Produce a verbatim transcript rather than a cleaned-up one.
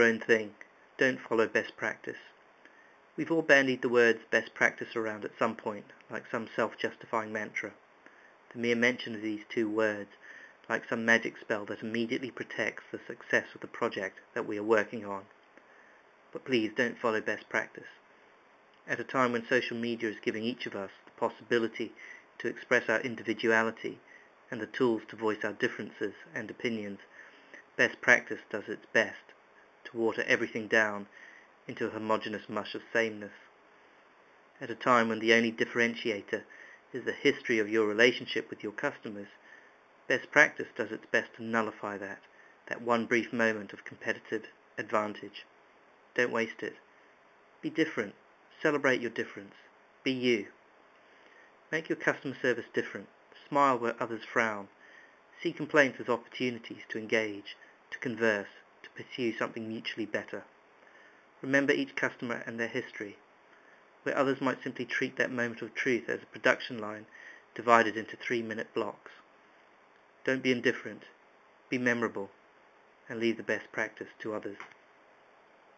your own thing. Don't follow best practice. We've all bandied the words best practice around at some point, like some self-justifying mantra. The mere mention of these two words, like some magic spell that immediately protects the success of the project that we are working on. But please don't follow best practice. At a time when social media is giving each of us the possibility to express our individuality and the tools to voice our differences and opinions, best practice does its best to water everything down into a homogeneous mush of sameness. At a time when the only differentiator is the history of your relationship with your customers, best practice does its best to nullify that, that one brief moment of competitive advantage. Don't waste it. Be different. Celebrate your difference. Be you. Make your customer service different. Smile where others frown. See complaints as opportunities to engage, to converse, to pursue something mutually better. Remember each customer and their history, where others might simply treat that moment of truth as a production line divided into three-minute blocks. Don't be indifferent. Be memorable, and leave the best practice to others.